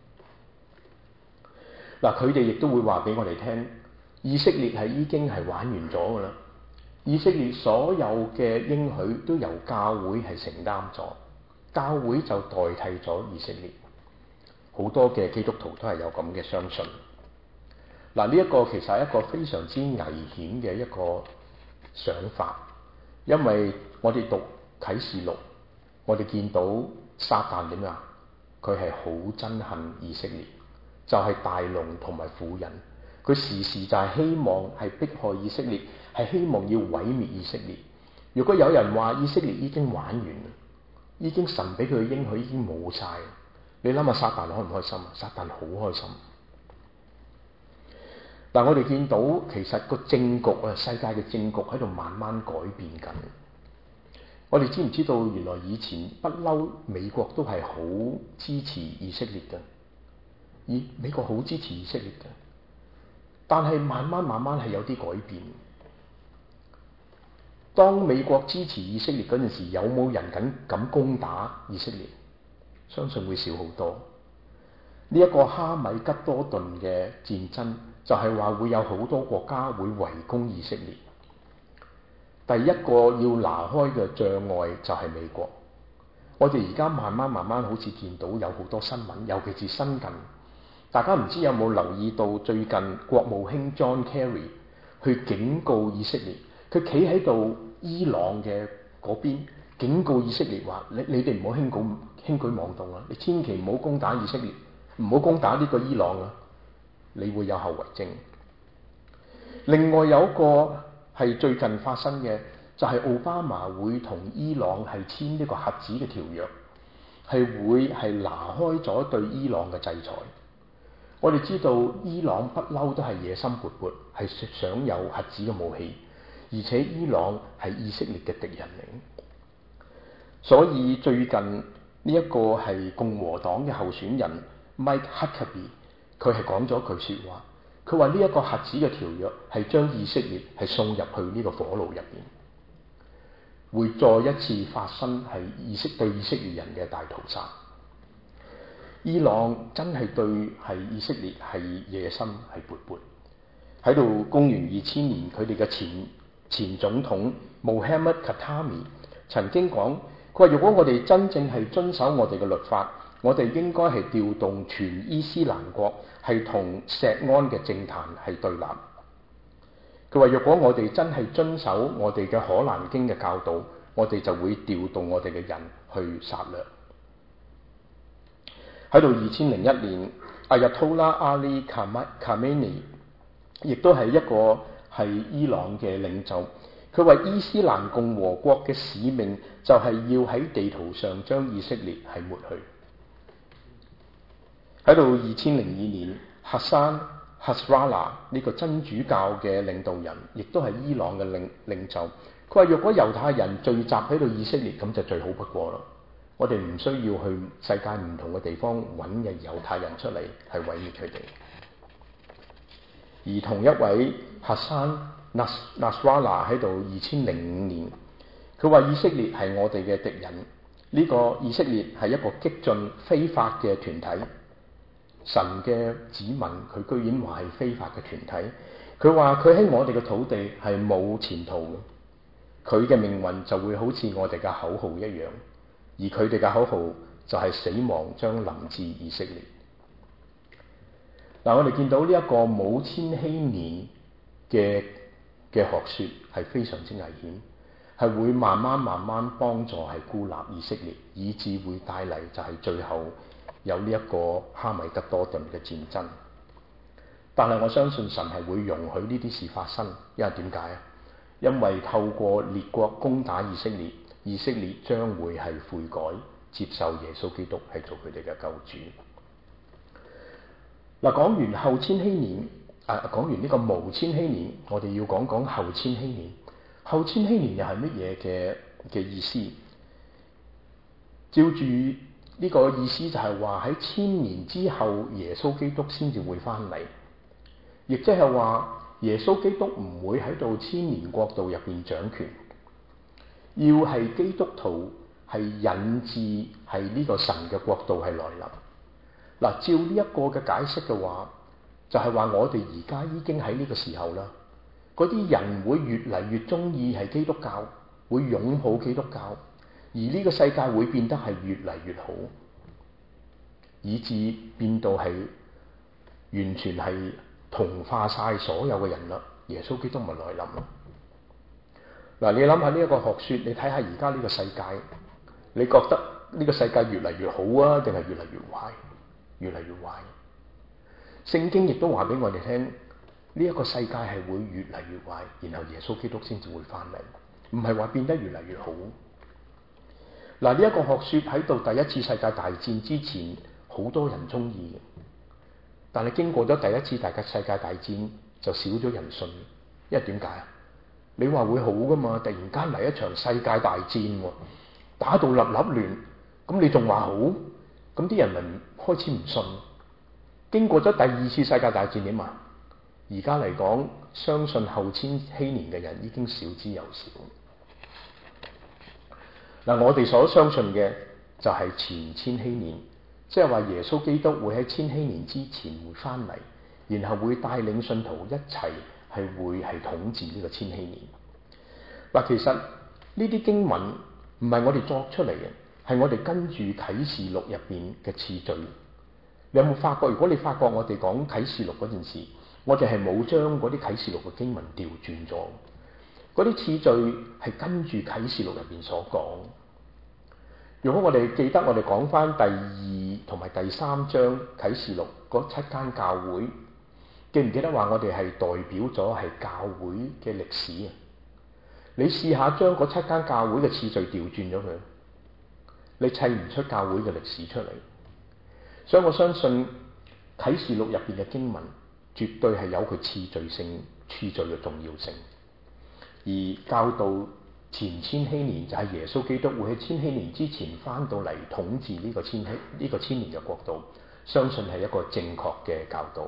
A: 嗱，佢哋亦都會話俾我哋聽，以色列係已經係玩完咗㗎啦。以色列所有嘅應許都由教會係承擔咗，教會就代替咗以色列。好多嘅基督徒都係有咁嘅相信。嗱，呢一個其實係一個非常之危險嘅一個想法，因為我哋讀啟示錄，我哋見到撒旦點啊？佢係好憎恨以色列，就係大龍同埋婦人，佢時時就係希望係迫害以色列，係希望要毀滅以色列。如果有人話以色列已經玩完啦，已經神俾佢嘅應許已經冇晒。你諗下撒旦開唔開心？撒旦好開心。但我哋見到其實個政局啊，世界嘅政局喺度慢慢改變緊。我哋知唔知道原來以前不嬲美國都係好支持以色列嘅，美國好支持以色列嘅，但係慢慢係有啲改變。當美國支持以色列嗰陣時，有冇人敢攻打以色列？相信會少好多。呢一個哈米吉多頓嘅戰爭，就係話會有好多國家會圍攻以色列。第一個要拿開嘅障礙就係美國。我哋而家慢慢好似見到有好多新聞，尤其是新近，大家唔知有冇留意到最近國務卿 John Kerry 去警告以色列，佢企喺度伊朗嘅嗰邊警告以色列話：你哋唔好輕舉妄動啊！你千祈唔好攻打以色列，唔好攻打呢個伊朗啊！你會有後遺症。另外有一個係最近發生嘅，就係奧巴馬會同伊朗係簽呢個核子嘅條約，係會係拿開咗對伊朗嘅制裁。我哋知道伊朗不嬲都係野心勃勃，係想有核子嘅武器，而且伊朗係以色列嘅敵人嚟。所以最近呢一個係共和黨嘅候選人 Mike Huckabee， 佢係講咗句說話，佢話呢一個核子嘅條約係將以色列係送入去呢個火爐入邊，會再一次發生係對以色列人嘅大屠殺。伊朗真係對係以色列係野心係勃勃。喺度公元2000年，佢哋嘅前總統 Mohammad Khatami 曾經講，佢話如果我哋真正係遵守我哋嘅律法，我哋應該係調動全伊斯蘭國係同錫安嘅政壇係對立。佢話若果我哋真係遵守我哋嘅可蘭經嘅教導，我哋就會調動我哋嘅人去殺掠。喺度2001年，阿日圖拉阿里卡梅尼亦都係一個係伊朗嘅領袖。佢話伊斯蘭共和國嘅使命就係要喺地圖上將以色列係抹去。喺度2002年，哈山哈斯拉納呢個真主教嘅領導人，亦都係伊朗嘅領袖。佢話若果猶太人聚集喺度以色列，咁就最好不過咯。我哋唔需要去世界唔同嘅地方揾嘅猶太人出嚟係毀滅佢哋。而同一位哈山納斯拉納喺度2005年，佢話以色列係我哋嘅敵人。呢個以色列係一個激進非法嘅團體，神嘅子民佢居然話係非法嘅團體。 佢話佢喺我哋嘅土地係冇前途嘅，佢嘅命運就會好似我哋嘅口號一樣，而佢哋嘅口號就係死亡將臨至以色列。嗱，我哋見到呢一個冇千禧年嘅學說係非常之危險，係會慢慢幫助係孤立以色列，以致會帶嚟就係最後有呢一個哈米德多頓嘅戰爭。但係我相信神係會容許呢啲事發生，因為點解啊？因為透過列國攻打以色列，以色列將會係悔改，接受耶穌基督係做佢哋嘅救主。嗱，講完後千禧年，講完呢個無千禧年，我哋要講講後千禧年。後千禧年又係乜嘢嘅意思？照住呢個意思就係話喺千年之後，耶穌基督先至會翻嚟，亦即係話耶穌基督唔會喺度千年國度入邊掌權，要係基督徒係引致係呢個神嘅國度係來臨。嗱，照呢一個嘅解釋嘅話，就係話我哋而家已經喺呢個時候啦。嗰啲人會越嚟越中意係基督教，會擁抱基督教，而呢個世界會變得係越嚟越好，以致變到係完全係同化晒所有嘅人啦。耶穌基督咪來臨咯。嗱，你諗下呢一個學說，你睇下而家呢個世界，你覺得呢個世界越嚟越好啊，定係越嚟越壞？越嚟越壞。聖經亦都話俾我哋聽，呢一個世界係會越嚟越壞，然後耶穌基督先至會翻嚟，唔係話變得越嚟越好。嗱，呢一個學說喺到第一次世界大戰之前，好多人中意嘅，但係經過咗第一次世界大戰就少咗人信，因為點解啊？你話會好噶嘛？突然間嚟一場世界大戰，打到立亂，咁你仲話好？咁啲人咪開始唔信。經過咗第二次世界大戰點啊？而家嚟講，相信後千禧年嘅人已經少之又少。嗱，我哋所相信嘅就係前千禧年，即係話耶穌基督會喺千禧年之前會翻嚟，然後會帶領信徒一齊係會係統治呢個千禧年。嗱，其實呢啲經文唔係我哋作出嚟嘅，係我哋跟住啟示錄入邊嘅次序。你有冇發覺？如果你發覺我哋講啟示錄嗰陣時，我哋係冇將嗰啲啟示錄嘅經文調轉咗，嗰啲次序係跟住啟示錄入邊所講。如果我哋記得我哋講翻第2同埋第3章啟示錄嗰7間教會，記唔記得話我哋係代表咗係教會嘅歷史啊？你試下將嗰7間教會嘅次序調轉咗佢，你砌唔出教會嘅歷史出嚟。所以我相信啟示錄入邊嘅經文絕對係有佢次序嘅重要性，而教導前千禧年就係耶穌基督會喺千禧年之前翻到嚟統治呢個千年嘅國度，相信係一個正確嘅教導。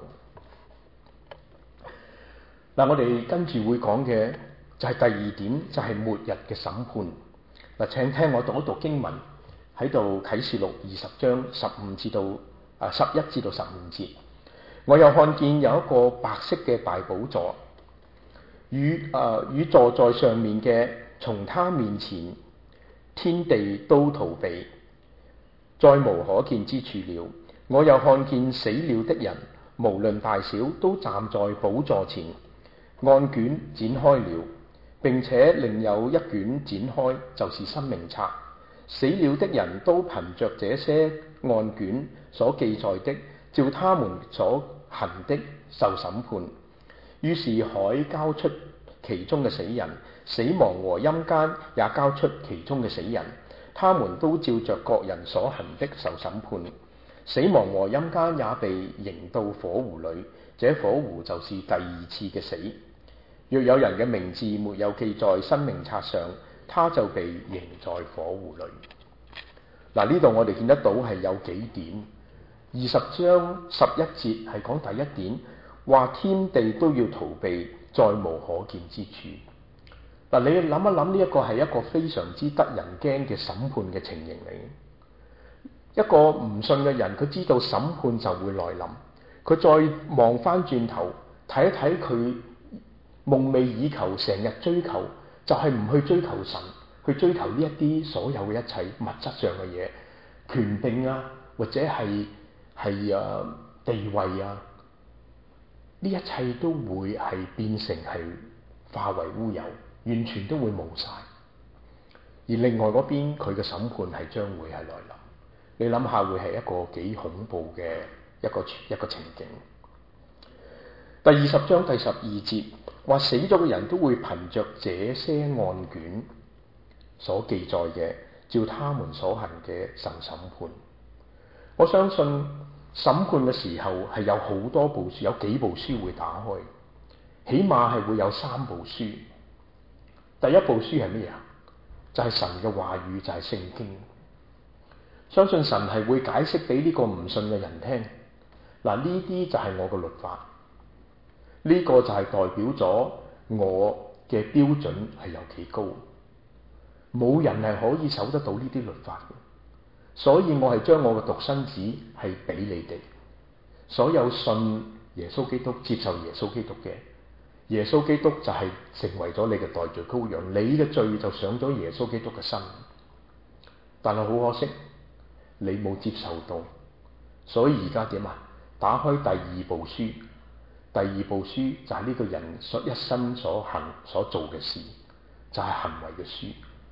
A: 嗱，我哋跟住會講嘅就係第二點，就係末日嘅審判。嗱，請聽我讀一讀經文喺度啟示錄20章11至到15節。我又看見有一個白色嘅大寶座，與坐在上面嘅，從他面前天地都逃避，再無可見之處了。我又看見死了的人，無論大小，都站在寶座前，案卷展開了，並且另有一卷展開，就是生命冊。死了的人都憑着這些案卷所記載的，照他們所行的受審判。於是海交出其中嘅死人，死亡和陰間也交出其中嘅死人，他們都照着各人所行的受審判。死亡和陰間也被扔到火湖裏，這火湖就是第二次嘅死。若有人嘅名字沒有記在生命冊上，他就被扔在火湖裏。嗱，呢度我哋見得到係有幾點。20章11節係講第一點，話天地都要逃避，再無可見之處。嗱，你諗一諗，呢一個係一個非常之得人驚嘅審判嘅情形嚟。一個唔信嘅人，佢知道審判就會來臨，佢再望翻轉頭睇一睇佢夢寐以求，成日追求，就係唔去追求神，去追求呢一啲所有嘅一切物質上嘅嘢，權柄啊，或者係地位啊，呢一切都會係變成係化為烏有，完全都會冇晒。而另外嗰邊佢嘅審判係將會係來臨，你諗下會係一個幾恐怖嘅一個情景。第20章第12節話，死咗嘅人都會憑着這些案卷所記載嘅，照他們所行嘅受審判。我相信審判嘅時候係有好多部書，有幾部書會打開，起碼係會有3部書。第一部書係咩啊？就係神嘅話語，就係聖經。相信神係會解釋俾呢個唔信嘅人聽。嗱，呢啲就係我嘅律法，呢個就係代表咗我嘅標準係有幾高。冇人係可以守得到呢啲律法嘅，所以我係將我嘅獨生子係俾你哋。所有信耶穌基督、接受耶穌基督嘅，耶穌基督就係成為咗你嘅代罪羔羊，你嘅罪就上咗耶穌基督嘅身。但係好可惜，你冇接受到，所以而家點啊？打開第2部書，第2部書就係呢個人一生所行所做嘅事，就係行為嘅書。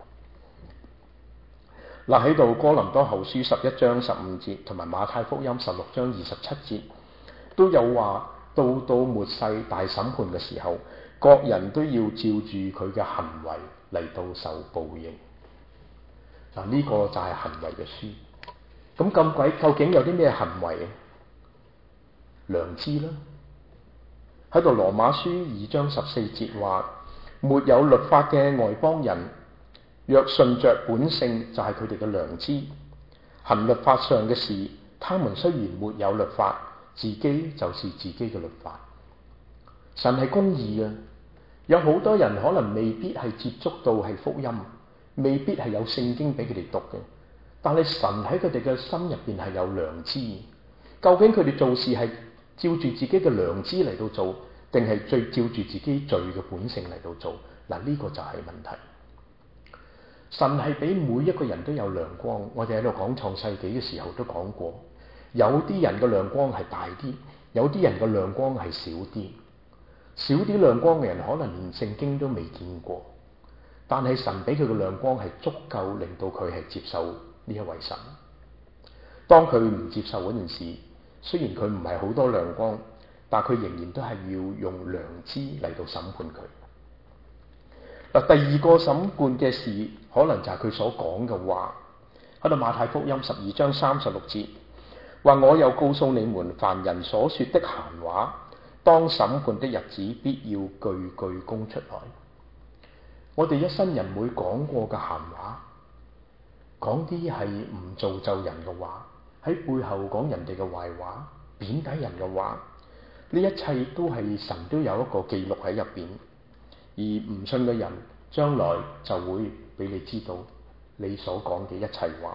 A: 嗱，喺度哥林多後書11章15節同埋馬太福音16章27節都有話，到末世大審判嘅時候，各人都要照住佢嘅行為嚟到受報應。嗱，呢個就係行為嘅書。咁鬼究竟有啲咩行為？良知啦。喺度羅馬書2章14節話，沒有律法嘅外邦人，若順着本性，就係佢哋嘅良知，行律法上嘅事，他們雖然沒有律法，自己就是自己嘅律法。神係公義嘅，有好多人可能未必係接觸到係福音，未必係有聖經俾佢哋讀嘅，但係神喺佢哋嘅心入邊係有良知。究竟佢哋做事係照住自己嘅良知嚟到做，定係照住自己罪嘅本性嚟到做？嗱，呢個就係問題。神係俾每一個人都有亮光。我哋喺度講創世紀嘅時候都講過，有啲人嘅亮光係大啲，有啲人嘅亮光係少啲。少啲亮光嘅人可能連聖經都未見過，但係神俾佢嘅亮光係足夠令到佢係接受呢一位神。當佢唔接受嗰件事，雖然佢唔係好多亮光，但佢仍然都係要用良知嚟到審判佢。嗱，第2個審判嘅事，可能就係佢所講嘅話。喺度馬太福音12章36節話，我又告訴你們，凡人所說的閒話，當審判的日子，必要句句供出來。我哋一生人會講過嘅閒話，講啲係唔造就人嘅話，喺背後講人哋嘅壞話，貶低人嘅話，呢一切都係神都有一個記錄喺入邊。而唔信嘅人將來就會俾你知道你所講嘅一切話，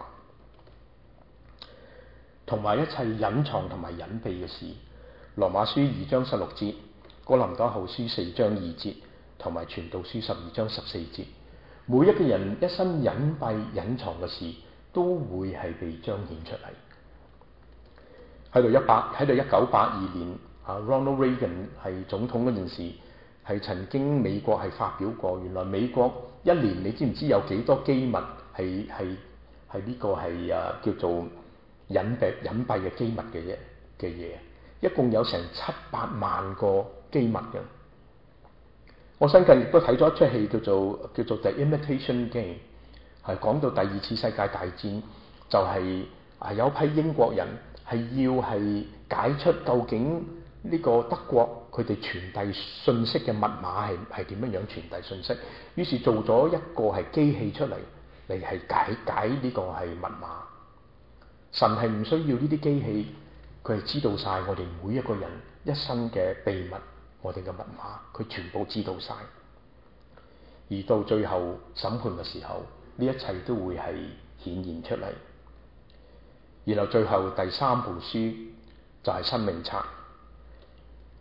A: 同埋一切隱藏同埋隱秘嘅事。羅馬書2章16節，哥林多後書4章2節，同埋傳道書12章14節，每一個人一生隱蔽隱藏嘅事都會係被彰顯出嚟。喺度1982年Ronald Reagan 係總統嗰陣時，係曾經美國係發表過，原來美國一年你知唔知有幾多機密係呢個係叫做隱蔽嘅機密嘅嘢，一共有成700萬個機密嘅。我最近亦都睇咗一出戲叫做 The Imitation Game， 係講到第2次世界大戰，就係有一批英國人係要係解出究竟呢個德國佢哋傳遞信息嘅密碼係點樣傳遞信息，於是做咗一個係機器出嚟係解呢個係密碼。神係唔需要呢啲機器，佢係知道晒我哋每一個人一生嘅秘密，我哋嘅密碼佢全部知道晒。而到最後審判嘅時候，呢一切都會係顯現出嚟。然後最後第3部書就係生命冊。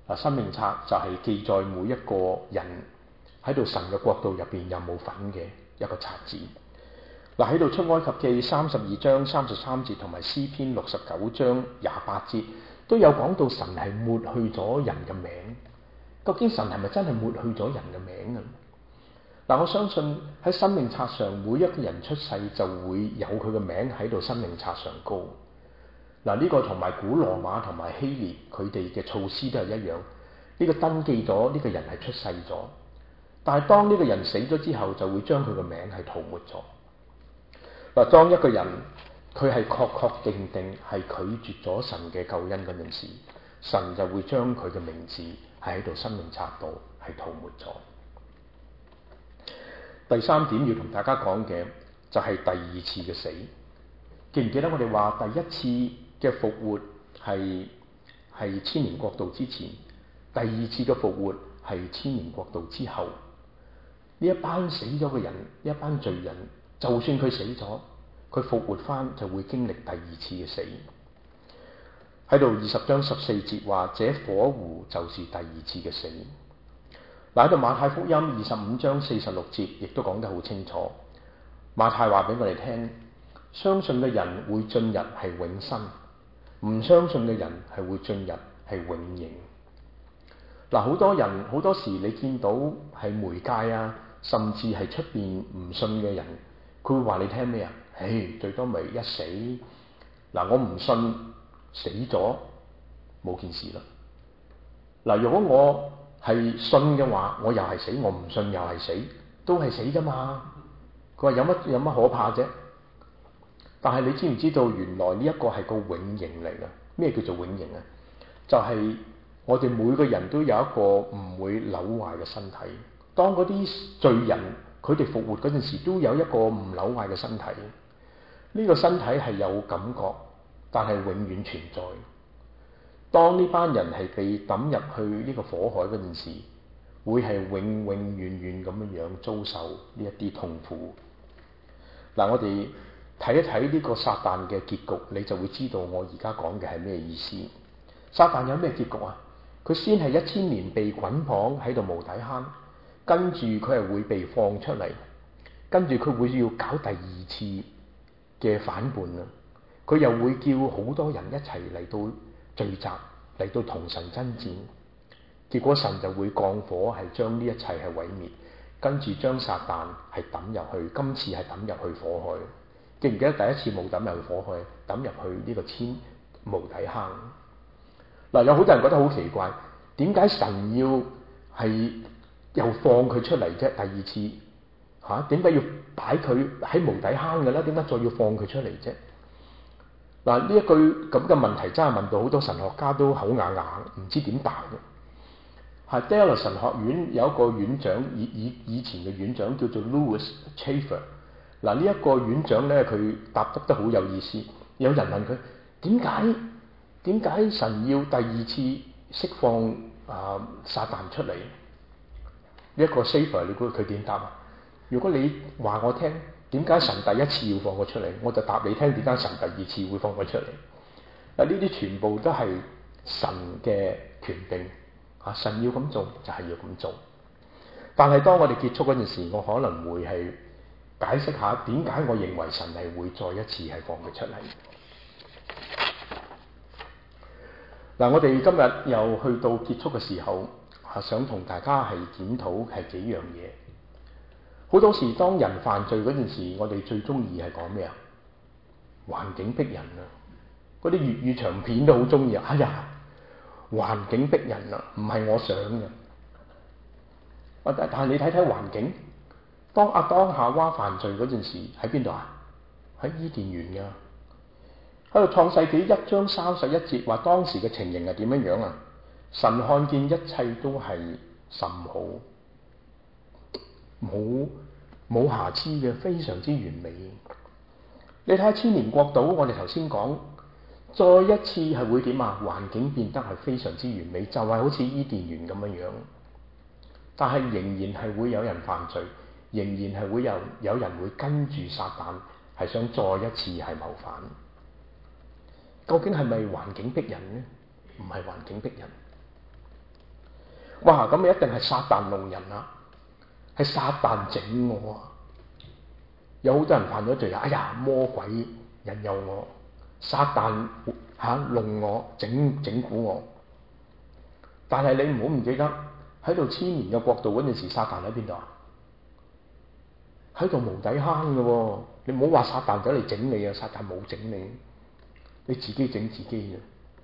A: 生命冊就係記載每一個人喺度神嘅國度入邊有冇份嘅一個冊子。嗱，喺度出埃及記32章33節同埋詩篇69章28節都有講到神係抹去咗人嘅名。究竟神係咪真係抹去咗人嘅名啊？嗱，我相信喺生命冊上每一個人出世就會有佢嘅名喺度生命冊上高。嗱，呢個同埋古羅馬同埋希臘佢哋嘅措施都係一樣。呢個登記咗呢個人係出世咗，但係當呢個人死咗之後，就會將佢嘅名係塗抹咗。嗱，當一個人佢係確定係拒絕咗神嘅救恩嗰陣時，神就會將佢嘅名字係喺度生命冊度係塗抹咗。第三點要同大家講嘅就係第二次嘅死。記唔記得我哋話第一次嘅復活係千年國度之前，第二次嘅復活係千年國度之後。呢一班死咗嘅人，呢一班罪人，就算佢死咗，佢復活翻就會經歷第二次嘅死。喺度20章14節話，這火湖就是第二次嘅死。嗱，喺度馬太福音25章46節亦都講得好清楚。馬太話俾我哋聽，相信嘅人會進入係永生，唔相信嘅人係會進入係永刑。嗱，好多人好多時你見到係媒介啊，甚至係出邊唔信嘅人，佢會話你聽咩啊？最多咪一死。嗱，我唔信，死咗冇件事啦。嗱，如果我係信嘅話，我又係死；我唔信又係死，都係死㗎嘛。佢話有乜可怕啫？但係你知唔知道原來呢一個係個永刑嚟㗎？咩叫做永刑啊？就係我哋每個人都有一個唔會朽壞嘅身體。當嗰啲罪人佢哋復活嗰陣時，都有一個唔朽壞嘅身體。呢個身體係有感覺，但係永遠存在。當呢班人係被抌入去呢個火海嗰陣時，會係永遠咁樣遭受呢一啲痛苦。嗱，我哋睇一睇呢個撒旦嘅結局，你就會知道我而家講嘅係咩意思。撒旦有咩結局啊？佢先係1000年被捆綁喺度無底坑，跟住佢係會被放出嚟，跟住佢會要搞第二次嘅反叛啊！佢又會叫好多人一齊嚟到聚集，嚟到同神爭戰。結果神就會降火，係將呢一切係毀滅，跟住將撒旦係抌入去。今次係抌入去火海。記唔記得第一次冇抌入去火海，抌入去呢個無底坑？嗱，有好多人覺得好奇怪，點解神要係又放佢出嚟啫？第二次嚇，點解要擺佢喺無底坑嘅咧？點解再要放佢出嚟啫？嗱，呢一句咁嘅問題真係問到好多神學家都口啞啞，唔知點答嘅。係 Dallas 神學院有一個院長，以前嘅院長叫做 Louis Chafer。嗱，呢一個院長咧，佢答得好有意思。有人問佢點解神要第二次釋放撒旦出嚟？呢一個 Chafer，你估佢點答啊？如果你話我聽點解神第一次要放佢出嚟，我就答你聽點解神第二次會放佢出嚟。嗱，呢啲全部都係神嘅權定。神要咁做就係要咁做。但係當我哋結束嗰陣時，我可能會係解釋下點解我認為神係會再一次係放佢出嚟。嗱，我哋今日又去到結束嘅時候，想同大家係檢討係幾樣嘢。好多時當人犯罪嗰陣時，我哋最中意係講咩啊？環境逼人啊！嗰啲粵語長片都好中意啊！哎呀，環境逼人啊，唔係我想嘅。但係你睇睇環境，當亞當夏娃犯罪嗰陣時，喺邊度啊？喺伊甸園㗎。喺度創世紀1章31節話當時嘅情形係點樣樣啊？神看見一切都係甚好，冇瑕疵嘅，非常之完美。你睇下千年國度，我哋頭先講，再一次係會點啊？環境變得係非常之完美，就係好似伊甸園咁樣樣。但係仍然係會有人犯罪，仍然係會有人會跟住撒旦，係想再一次係謀反。究竟係咪環境逼人呢？唔係環境逼人。 哇！咁一定係撒旦弄人啦，係撒旦整我啊！有好多人犯咗罪啊！哎呀，魔鬼引誘我，撒旦弄我，整蠱我。但係你唔好唔記得喺度千年嘅國度嗰陣時，撒旦喺邊度啊？喺度無底坑嘅喎，你唔好話撒旦走嚟整你啊！撒旦冇整你，你自己整自己嘅。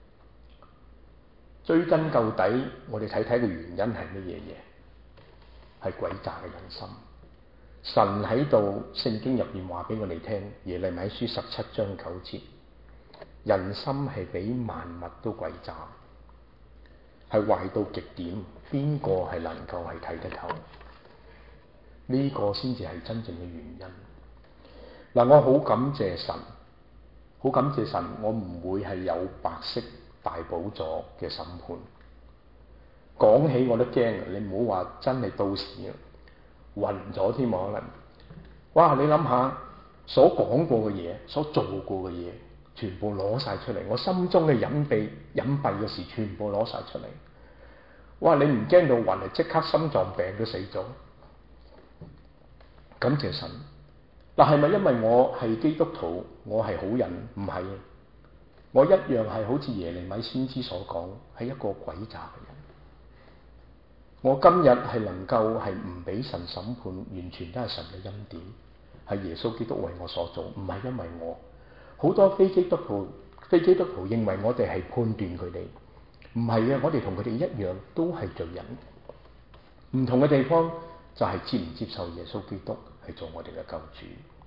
A: 追根究底，我哋睇睇個原因係乜嘢嘢？係詭詐嘅人心。神喺度聖經入邊話俾我哋聽，耶利米書17章9節，人心係比萬物都詭詐，係壞到極點，邊個係能夠係睇得透？呢個先至係真正嘅原因。嗱，我好感謝神，好感謝神，我唔會係有白色大寶座嘅審判。講起我都驚，你唔好話真係到時暈咗添可能。哇！你諗下所講過嘅嘢，所做過嘅嘢，全部攞晒出嚟，我心中嘅隱蔽嘅事，全部攞晒出嚟。哇！你唔驚到暈，係即刻心臟病都死咗。感謝神。嗱，係咪因為我係基督徒，我係好人？唔係，我一樣係好似耶利米先知所講，係一個詭詐嘅人。我今日係能夠係唔俾神審判，完全都係神嘅恩典，係耶穌基督為我所做，唔係因為我。好多非基督徒認為我哋係判斷佢哋，唔係嘅，我哋同佢哋一樣都係罪人。唔同嘅地方就係接唔接受耶穌基督係做我哋嘅救主。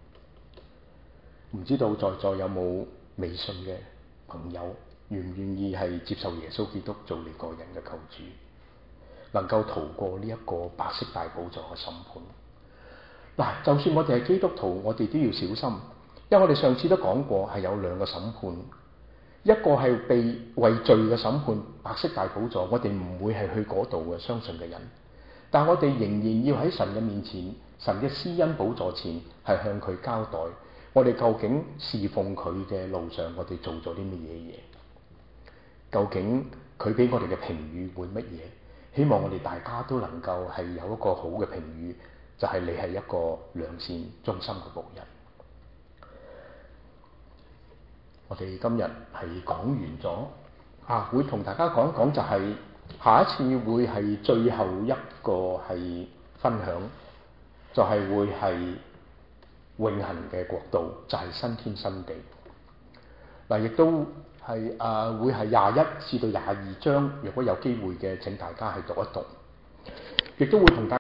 A: 唔知道在座有冇未信嘅朋友，願唔願意係接受耶穌基督做你個人嘅救主，能夠逃過呢一個白色大寶座嘅審判？嗱，就算我哋係基督徒，我哋都要小心，因為我哋上次都講過係有兩個審判，一個係被為罪嘅審判，白色大寶座，我哋唔會係去嗰度嘅，相信嘅人。但我哋仍然要喺神嘅面前，神嘅施恩寶座前，係向佢交代，我哋究竟侍奉佢嘅路上，我哋做咗啲乜嘢嘢？究竟佢俾我哋嘅評語會乜嘢？希望我哋大家都能夠係有一個好嘅評語，就係你係一個良善忠心嘅僕人。我哋今日係講完咗，會同大家講一講，就係下一次會係最後一個係分享，就係會係永恆嘅國度，就係新天新地。嗱，亦都係會係21至到22章，如果有機會嘅，請大家去讀一讀，亦都會同大家